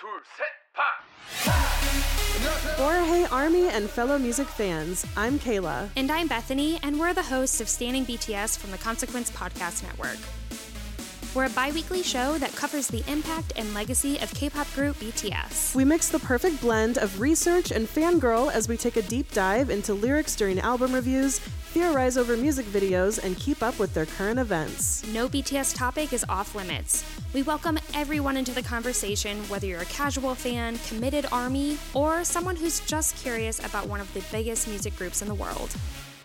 Or hey Army and fellow music fans, I'm Kayla. And I'm Bethany, and we're the hosts of Standing BTS from the Consequence Podcast Network. We're a bi-weekly show that covers the impact and legacy of K-pop group BTS. We mix the perfect blend of research and fangirl as we take a deep dive into lyrics during album reviews, theorize over music videos, and keep up with their current events. No BTS topic is off limits. We welcome everyone into the conversation, whether you're a casual fan, committed ARMY, or someone who's just curious about one of the biggest music groups in the world.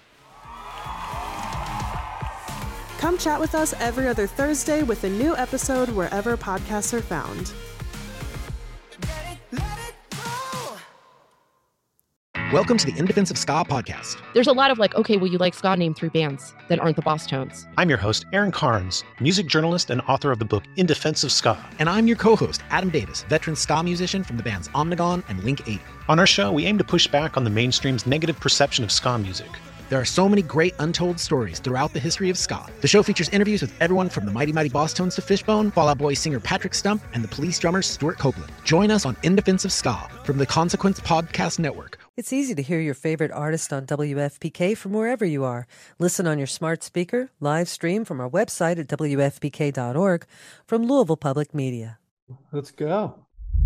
Come chat with us every other Thursday with a new episode wherever podcasts are found. Welcome to the In Defense of Ska podcast. There's a lot of like, okay, well, you like ska, name 3 bands that aren't the Boss Tones. I'm your host, Aaron Carnes, music journalist and author of the book In Defense of Ska. And I'm your co-host, Adam Davis, veteran ska musician from the bands Omnigone and Link 8. On our show, we aim to push back on the mainstream's negative perception of ska music. There are so many great untold stories throughout the history of ska. The show features interviews with everyone from the Mighty Mighty Boss Tones to Fishbone, Fall Out Boy singer Patrick Stump, and the Police drummer Stuart Copeland. Join us on In Defense of Ska from the Consequence Podcast Network. It's easy to hear your favorite artist on WFPK from wherever you are. Listen on your smart speaker, live stream from our website at WFPK.org from Louisville Public Media. Let's go.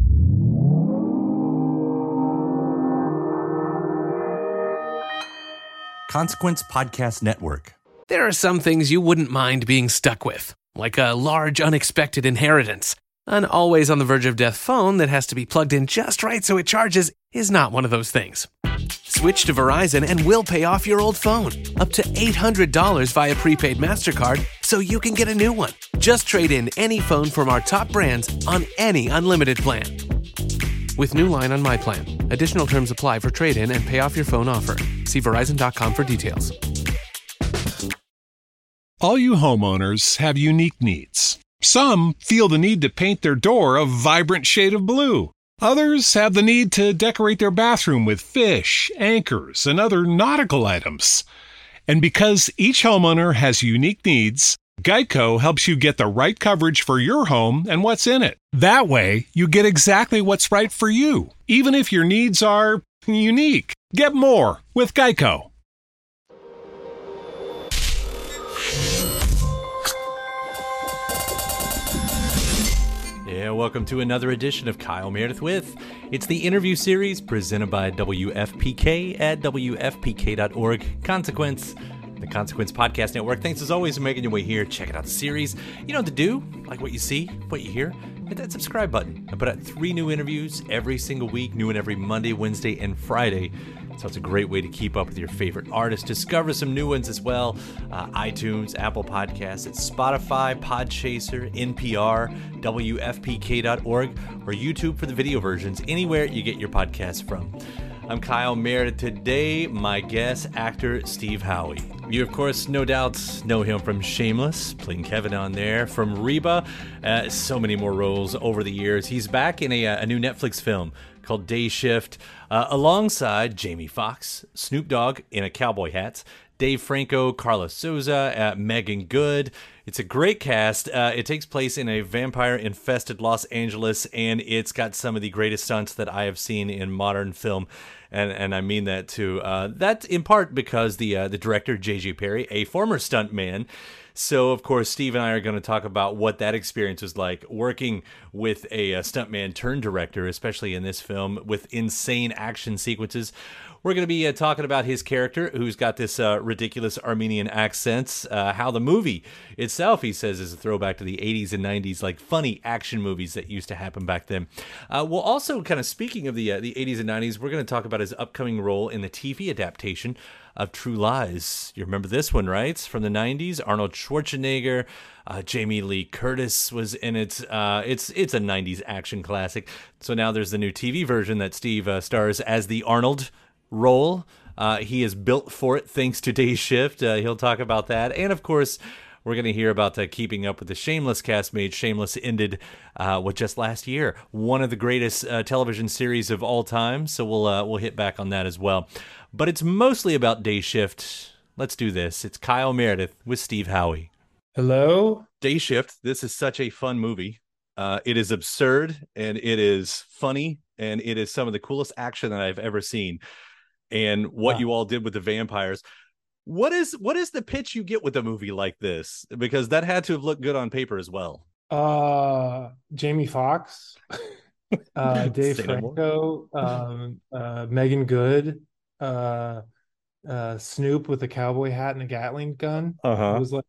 Consequence Podcast Network. There are some things you wouldn't mind being stuck with, like a large unexpected inheritance. An always on the verge of death phone that has to be plugged in just right so it charges is not one of those things. Switch to Verizon and we'll pay off your old phone, up to $800 via prepaid MasterCard, so you can get a new one. Just trade in any phone from our top brands on any unlimited plan. With new line on My Plan. Additional terms apply for trade-in and pay off your phone offer. See Verizon.com for details. All you homeowners have unique needs. Some feel the need to paint their door a vibrant shade of blue. Others have the need to decorate their bathroom with fish, anchors, and other nautical items. And because each homeowner has unique needs, Geico helps you get the right coverage for your home and what's in it. That way, you get exactly what's right for you, even if your needs are unique. Get more with Geico. Yeah, welcome to another edition of Kyle Meredith With. It's the interview series presented by WFPK at WFPK.org. Consequence, the Consequence Podcast Network. Thanks as always for making your way here. Check out the series. You know what to do, like what you see, what you hear. Hit that subscribe button. I put out 3 new interviews every single week, new and every Monday, Wednesday, and Friday. So it's a great way to keep up with your favorite artists. Discover some new ones as well. iTunes, Apple Podcasts, it's Spotify, Podchaser, NPR, WFPK.org, or YouTube for the video versions, anywhere you get your podcasts from. I'm Kyle Meredith. Today, my guest, actor Steve Howey. You, of course, no doubt know him from Shameless, playing Kevin on there, from Reba, so many more roles over the years. He's back in a new Netflix film called Day Shift, alongside Jamie Foxx, Snoop Dogg in a cowboy hat, Dave Franco, Carlos Souza, Megan Good. It's a great cast. It takes place in a vampire-infested Los Angeles, and it's got some of the greatest stunts that I have seen in modern film. And I mean that too. That's in part because the director, J.J. Perry, a former stuntman. So, of course, Steve and I are going to talk about what that experience was like working with a stuntman turned director, especially in this film, with insane action sequences. We're going to be talking about his character, who's got this ridiculous Armenian accent, how the movie itself, he says, is a throwback to the 80s and 90s, like funny action movies that used to happen back then. We'll also, kind of speaking of the 80s and 90s, we're going to talk about his upcoming role in the TV adaptation of True Lies. You remember this one, right? From the 90s, Arnold Schwarzenegger, Jamie Lee Curtis was in it. It's a 90s action classic. So now there's the new TV version that Steve stars as the Arnold role. He is built for it thanks to Day Shift. He'll talk about that. And of course, we're going to hear about keeping up with the Shameless castmate. Shameless ended just last year. One of the greatest television series of all time. So we'll hit back on that as well. But it's mostly about Day Shift. Let's do this. It's Kyle Meredith with Steve Howey. Hello. Day Shift. This is such a fun movie. It is absurd and it is funny and it is some of the coolest action that I've ever seen. And what you all did with the vampires. What is the pitch you get with a movie like this? Because that had to have looked good on paper as well. Jamie Foxx, Dave Franco, Megan Good, Snoop with a cowboy hat and a Gatling gun. It was like,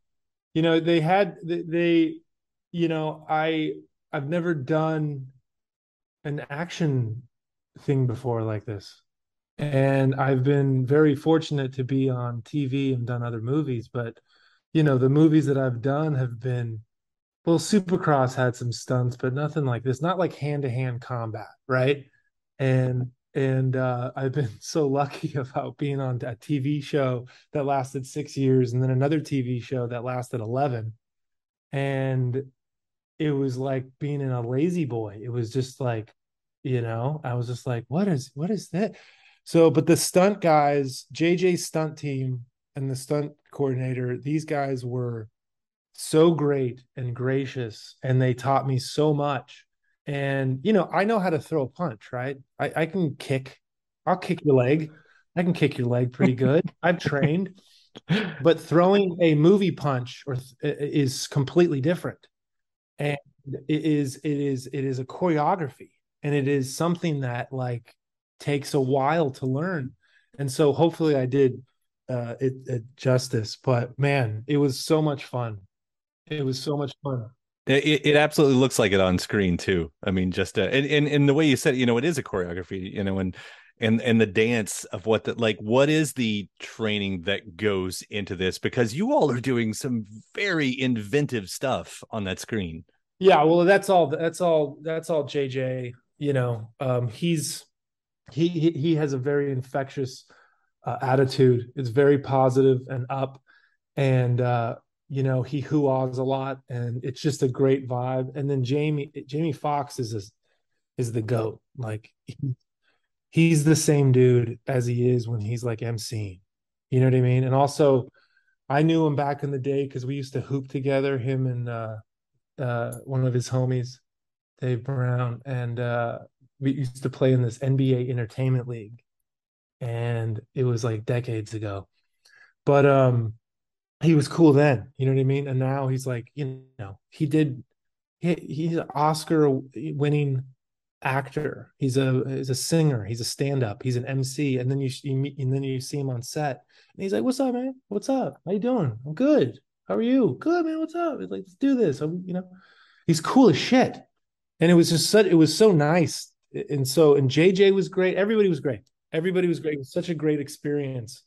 I've never done an action thing before like this. And I've been very fortunate to be on TV and done other movies, but the movies that I've done have been, well, Supercross had some stunts, but nothing like this, not like hand-to-hand combat, right? And I've been so lucky about being on a TV show that lasted 6 years and then another TV show that lasted 11. And it was like being in a Lazy Boy. It was just like, I was just like, what is that? So, but the stunt guys, JJ's stunt team and the stunt coordinator, these guys were so great and gracious, and they taught me so much. And, I know how to throw a punch, right? I can kick. I'll kick your leg. I can kick your leg pretty good. I've trained. But throwing a movie punch is completely different. And it is a choreography, and it is something that like takes a while to learn. And so hopefully I did it justice, but man, it was so much fun. It was so much fun. It absolutely looks like it on screen too. I mean, just and the way you said it, it is a choreography, and the dance of what is the training that goes into this, because you all are doing some very inventive stuff on that screen. Yeah, well, that's all JJ. He has a very infectious attitude. It's very positive and up, and he hoo-ahs a lot, and it's just a great vibe. And then Jamie Foxx is the GOAT. Like he's the same dude as he is when he's like emceeing. You know what I mean? And also, I knew him back in the day because we used to hoop together, him and one of his homies, Dave Brown, and we used to play in this NBA Entertainment League, and it was like decades ago. But he was cool then, you know what I mean? And now he's like, he's an Oscar-winning actor. He's a singer. He's a stand-up. He's an MC. And then you see him on set, and he's like, "What's up, man? What's up? How you doing? I'm good. How are you? Good, man. What's up?" He's like, "Let's do this." He's cool as shit. And it was so nice. And JJ was great. Everybody was great. It was such a great experience.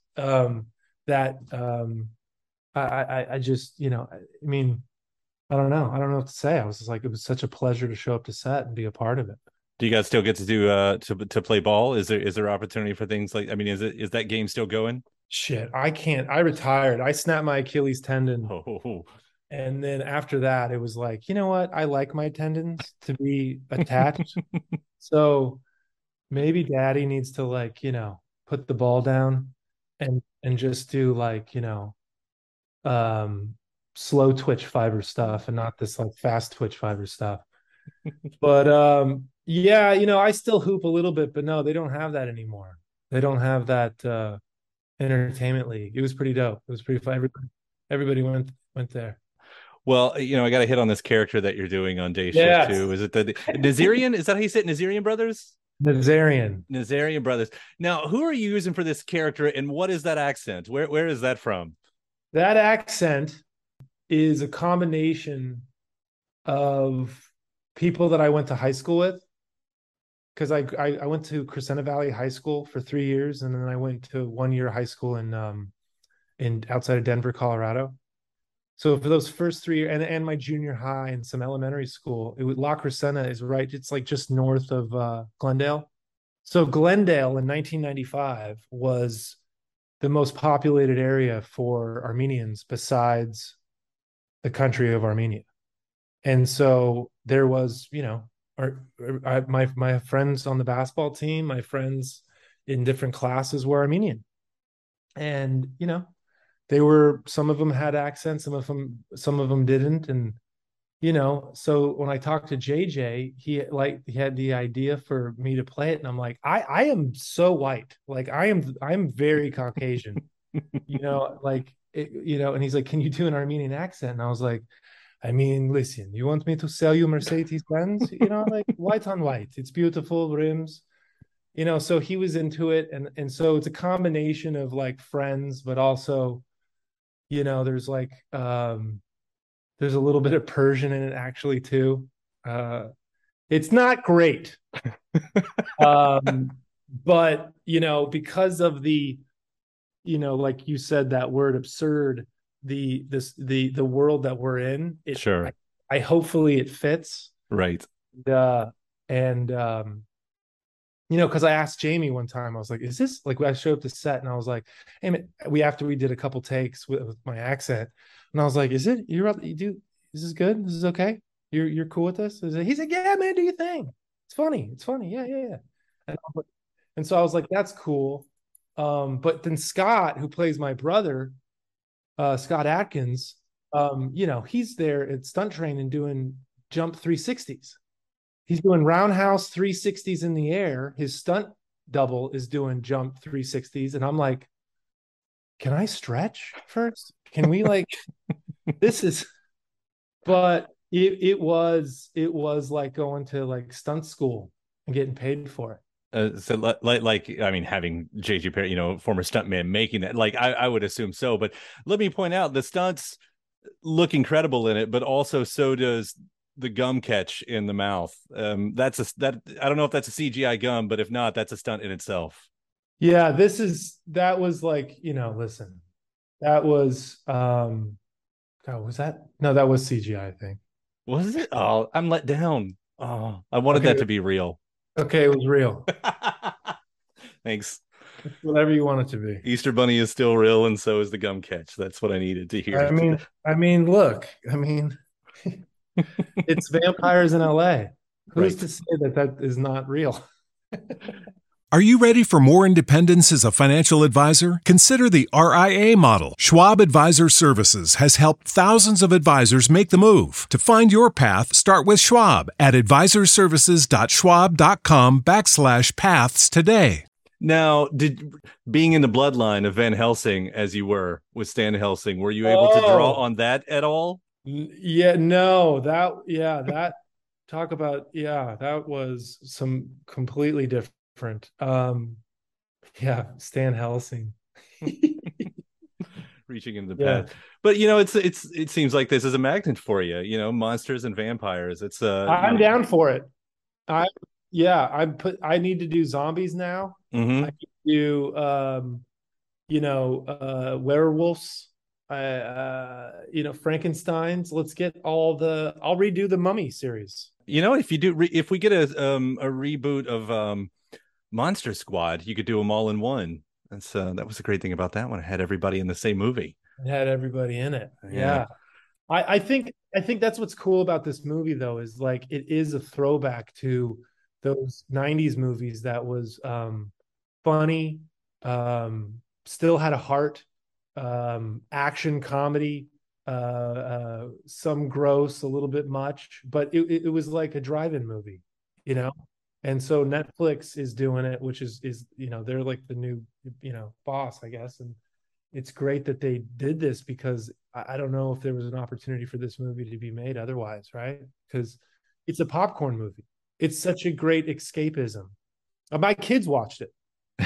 I just, I mean, I don't know what to say. I was just like, it was such a pleasure to show up to set and be a part of it. Do you guys still get to do to play ball? Is there opportunity for things like, I mean, is that game still going? Shit, I can't. I retired. I snapped my Achilles tendon. Oh. And then after that, it was like, you know what? I like my tendons to be attached. So maybe daddy needs to put the ball down and just do slow twitch fiber stuff and not this fast twitch fiber stuff. But yeah, I still hoop a little bit, but no, they don't have that anymore. They don't have that entertainment league. It was pretty dope. It was pretty fun. Everybody went there. Well, I got to hit on this character that you're doing on Day Shift too. Is it the Nazarian? Is that how you say it? Nazarian Brothers? Nazarian Brothers. Now, who are you using for this character, and what is that accent? Where is that from? That accent is a combination of people that I went to high school with, because I went to Crescenta Valley High School for 3 years, and then I went to 1 year high school in outside of Denver, Colorado. So for those first 3 years, and my junior high and some elementary school, La Crescenta is right. It's like just north of Glendale. So Glendale in 1995 was the most populated area for Armenians besides the country of Armenia. And so there was, my friends on the basketball team, my friends in different classes were Armenian. And, some of them had accents, some of them didn't. And So when I talked to JJ, he had the idea for me to play it, and I'm like, I am so white, like I'm very Caucasian, and he's like, can you do an Armenian accent? And I was like, I mean, listen, you want me to sell you Mercedes Benz? Like white on white, it's beautiful rims. So he was into it, and so it's a combination of like friends, but also, there's like there's a little bit of Persian in it actually too. It's not great. But because of the, like you said, that word absurd, the world that we're in, Sure. I hopefully it fits. Right. Because I asked Jamie one time, I was like, is this like, I showed up to set and I was like, hey man, after we did a couple takes with my accent, and I was like, is this good? This is okay? You're cool with this? He said, yeah, man, do your thing. It's funny. Yeah. And so I was like, that's cool. But then Scott, who plays my brother, Scott Atkins, he's there at stunt training doing jump 360s. He's doing roundhouse 360s in the air. His stunt double is doing jump 360s. And I'm like, can I stretch first? Can we but it was like going to like stunt school and getting paid for it. I mean, having JJ Perry, former stuntman, making that, like, I would assume so. But let me point out, the stunts look incredible in it, but also so does the gum catch in the mouth. I don't know if that's a CGI gum, but if not, that's a stunt in itself. Yeah, that was like, listen, that was God, was that? No, that was CGI, I think. Was it? Oh, I'm let down. Oh, I wanted that to be real. Okay, it was real. Thanks. It's whatever you want it to be. Easter Bunny is still real, and so is the gum catch. That's what I needed to hear. Look, it's vampires in LA. Who's to say that is not real? Are you ready for more independence as a financial advisor? Consider the RIA model. Schwab Advisor Services has helped thousands of advisors make the move. To find your path, start with Schwab at advisorservices.schwab.com/paths today. Now, being in the bloodline of Van Helsing as you were with Stan Helsing, were you able to draw on that at all? Yeah, no, that talk about, that was some completely different. Stan Helsing. Reaching into the past. But it seems like this is a magnet for you, monsters and vampires. It's I'm down for it. I need to do zombies now. Mm-hmm. I need to do werewolves, Frankenstein's. Let's get I'll redo the Mummy series. If we get a reboot of Monster Squad, you could do them all in one. That was the great thing about that one. It had everybody in the same movie. It had everybody in it. Yeah. I think that's what's cool about this movie, though, is like it is a throwback to those 90s movies that was funny, still had a heart, action comedy, some gross, a little bit much, but it was like a drive-in movie, And so Netflix is doing it, which is they're like the new boss, I guess. And it's great that they did this, because I don't know if there was an opportunity for this movie to be made otherwise, right? Because it's a popcorn movie. It's such a great escapism. My kids watched it.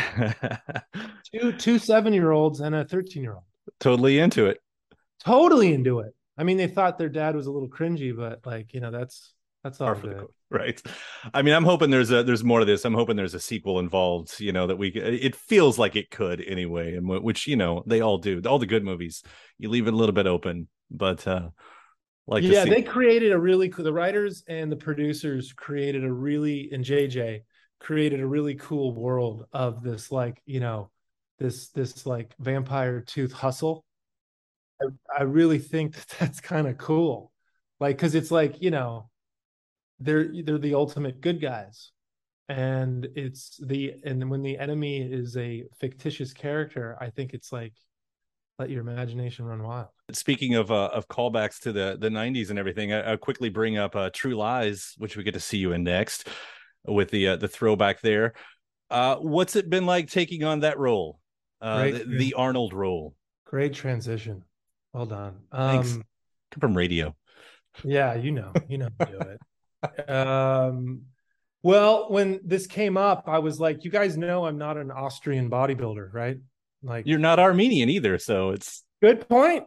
two 7-year-olds and a 13-year-old. Totally into it. Totally into it. I mean, they thought their dad was a little cringy, but that's all good. Right. I mean, I'm hoping there's more to this. I'm hoping there's a sequel involved, that it feels like it could anyway, and which, they all do. All the good movies, you leave it a little bit open, but they created the writers and the producers created and JJ created a really cool world of this, this like vampire tooth hustle. I really think that's kind of cool. Cause it's like, they're the ultimate good guys, and when the enemy is a fictitious character, I think it's like let your imagination run wild. Speaking of callbacks to the 90s and everything, I'll quickly bring up True Lies, which we get to see you in next with the throwback there. What's it been like taking on that role, the Arnold role? Great transition. Well done. Thanks. Come from radio. Yeah, you know how to do it. Well, when this came up, I was like, you guys know I'm not an Austrian bodybuilder, right? Like, you're not Armenian either, so it's good point.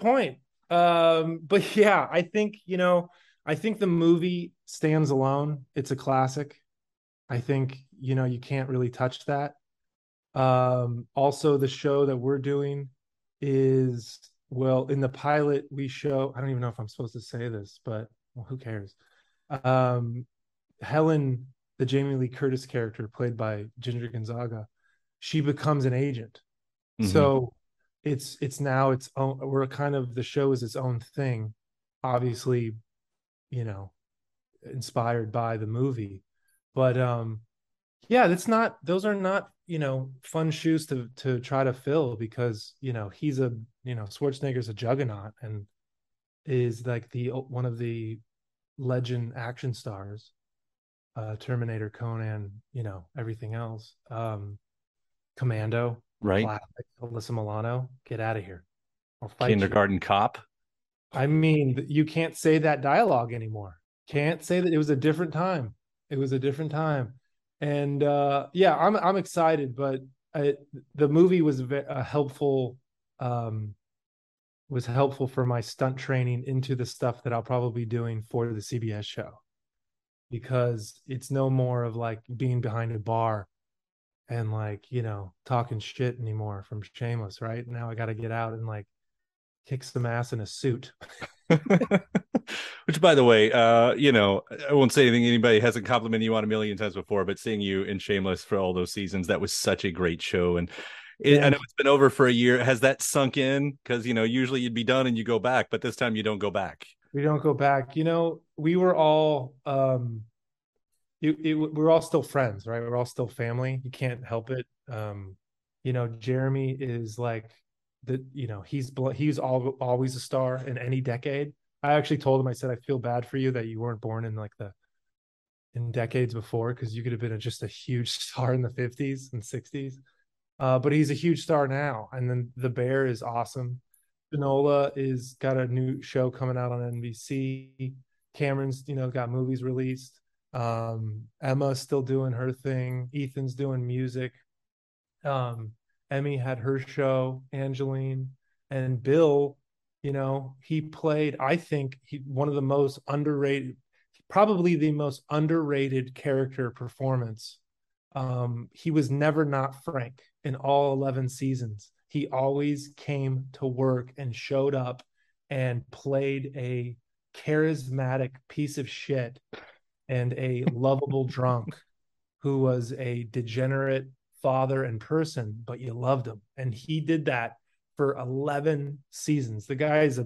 But yeah, I think the movie stands alone. It's a classic. I think, you can't really touch that. Also, the show that we're doing is, well, in the pilot we show, I don't even know if I'm supposed to say this, but well, who cares? Helen, the Jamie Lee Curtis character played by Ginger Gonzaga, she becomes an agent. Mm-hmm. So it's now its own, we're kind of, the show is its own thing, obviously, inspired by the movie. But yeah, those are not, fun shoes to try to fill, because, he's Schwarzenegger's a juggernaut and is like one of the legend action stars, Terminator, Conan, everything else. Commando, right? Classic, Alyssa Milano, get out of here. I'll fight Kindergarten Cop. I mean, you can't say that dialogue anymore. Can't say that. It was a different time. And yeah, I'm excited, but the movie was helpful for my stunt training into the stuff that I'll probably be doing for the CBS show, because it's no more of like being behind a bar and like, talking shit anymore from Shameless, right? Now I got to get out and like kick some ass in a suit. Which, by the way, I won't say anything anybody hasn't complimented you on a million times before, but seeing you in Shameless for all those seasons, that was such a great show. And I know it's been over for a year. Has that sunk in? Because, usually you'd be done and you go back, but this time you don't go back. We don't go back. We were all, we're all still friends, right? We're all still family. You can't help it. Jeremy is like, he's always a star in any decade. I actually told him, I said, I feel bad for you that you weren't born in in decades before, because you could have been just a huge star in the 50s and 60s. But he's a huge star now. And then The Bear is awesome. Finola is got a new show coming out on NBC. Cameron's, got movies released. Emma's still doing her thing. Ethan's doing music. Emmy had her show, Angeline, and Bill, he played, I think, one of the most underrated, probably the most underrated character performance. He was never not Frank in all 11 seasons. He always came to work and showed up and played a charismatic piece of shit and a lovable drunk who was a degenerate father and person, but you loved him. And he did that for 11 seasons. The guy is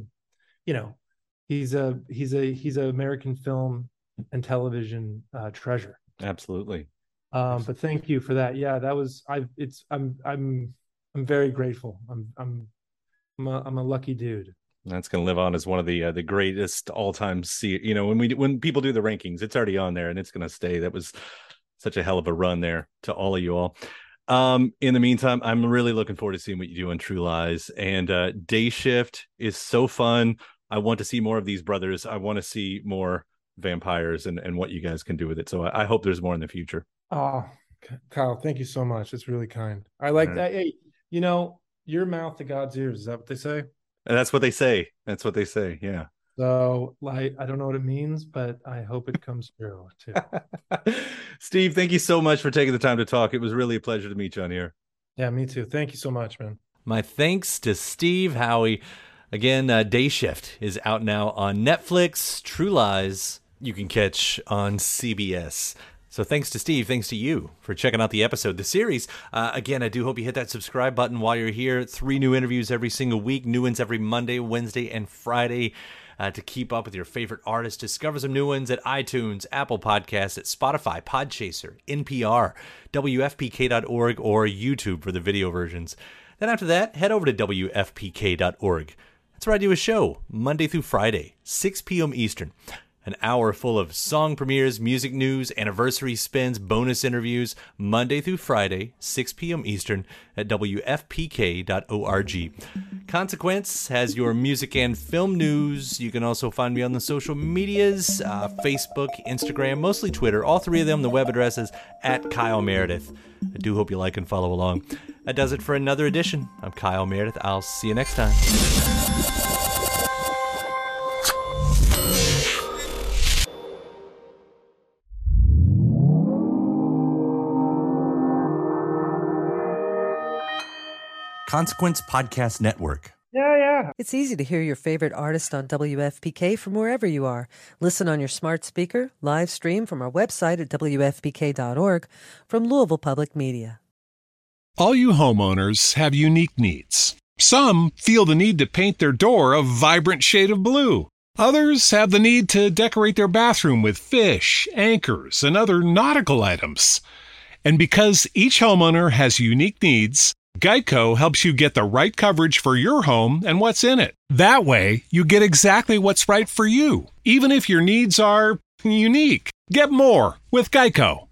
he's a American film and television treasure. Absolutely. But thank you for that. Yeah, that was, I'm very grateful. I'm a lucky dude. That's going to live on as one of the greatest all-time. When people do the rankings, it's already on there and it's going to stay. That was such a hell of a run there to all of you all. In the meantime, I'm really looking forward to seeing what you do on True Lies. And Day Shift is so fun. I want to see more of these brothers. I want to see more vampires and what you guys can do with it. So I hope there's more in the future. Oh, Kyle, thank you so much. It's really kind. I like that. Hey, your mouth to God's ears. Is that what they say? And that's what they say. Yeah. So, like, I don't know what it means, but I hope it comes true too. Steve, thank you so much for taking the time to talk. It was really a pleasure to meet you on here. Yeah, me too. Thank you so much, man. My thanks to Steve Howey. Again, Day Shift is out now on Netflix. True Lies you can catch on CBS. So thanks to Steve, thanks to you for checking out the episode, the series. Again, I do hope you hit that subscribe button while you're here. 3 new interviews every single week, new ones every Monday, Wednesday, and Friday. To keep up with your favorite artists, discover some new ones at iTunes, Apple Podcasts, at Spotify, Podchaser, NPR, WFPK.org, or YouTube for the video versions. Then after that, head over to WFPK.org. That's where I do a show, Monday through Friday, 6 p.m. Eastern. An hour full of song premieres, music news, anniversary spins, bonus interviews, Monday through Friday, 6 p.m. Eastern at WFPK.org. Consequence has your music and film news. You can also find me on the social medias, Facebook, Instagram, mostly Twitter. All three of them, the web address is @KyleMeredith. I do hope you like and follow along. That does it for another edition. I'm Kyle Meredith. I'll see you next time. Consequence Podcast Network. Yeah. It's easy to hear your favorite artist on WFPK from wherever you are. Listen on your smart speaker, live stream from our website at WFPK.org, from Louisville Public Media. All you homeowners have unique needs. Some feel the need to paint their door a vibrant shade of blue. Others have the need to decorate their bathroom with fish, anchors, and other nautical items. And because each homeowner has unique needs, Geico helps you get the right coverage for your home and what's in it. That way, you get exactly what's right for you, even if your needs are unique. Get more with Geico.